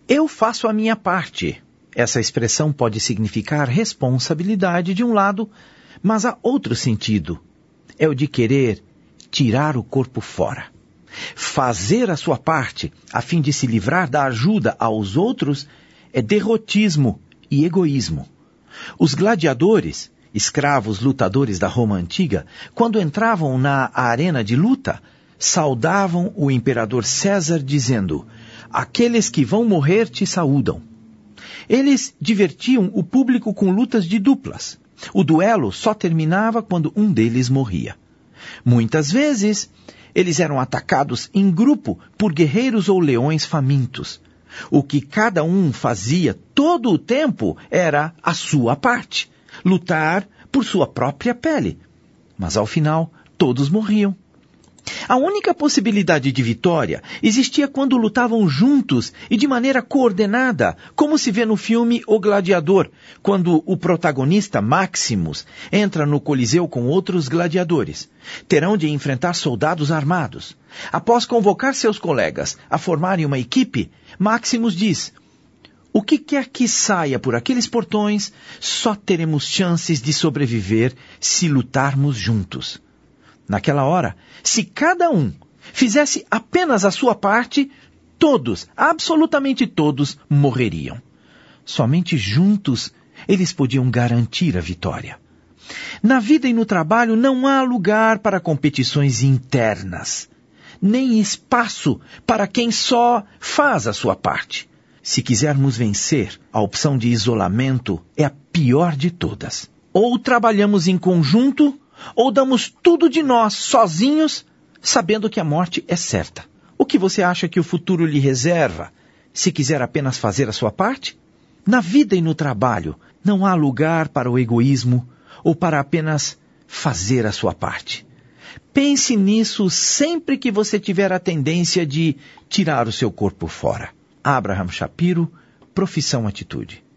Eu faço a minha parte. Essa expressão pode significar responsabilidade de um lado, mas há outro sentido. É o de querer tirar o corpo fora. Fazer a sua parte, a fim de se livrar da ajuda aos outros, é derrotismo e egoísmo. Os gladiadores, escravos lutadores da Roma antiga, quando entravam na arena de luta, saudavam o imperador César dizendo: aqueles que vão morrer te saúdam. Eles divertiam o público com lutas de duplas. O duelo só terminava quando um deles morria. Muitas vezes, eles eram atacados em grupo por guerreiros ou leões famintos. O que cada um fazia todo o tempo era a sua parte, lutar por sua própria pele. Mas ao final, todos morriam. A única possibilidade de vitória existia quando lutavam juntos e de maneira coordenada, como se vê no filme O Gladiador, quando o protagonista, Maximus, entra no Coliseu com outros gladiadores. Terão de enfrentar soldados armados. Após convocar seus colegas a formarem uma equipe, Maximus diz: o que quer que saia por aqueles portões, só teremos chances de sobreviver se lutarmos juntos. Naquela hora, se cada um fizesse apenas a sua parte, todos, absolutamente todos, morreriam. Somente juntos eles podiam garantir a vitória. Na vida e no trabalho não há lugar para competições internas, nem espaço para quem só faz a sua parte. Se quisermos vencer, a opção de isolamento é a pior de todas. Ou trabalhamos em conjunto, ou damos tudo de nós, sozinhos, sabendo que a morte é certa. O que você acha que o futuro lhe reserva, se quiser apenas fazer a sua parte? Na vida e no trabalho, não há lugar para o egoísmo ou para apenas fazer a sua parte. Pense nisso sempre que você tiver a tendência de tirar o seu corpo fora. Abraham Shapiro, Profissão Atitude.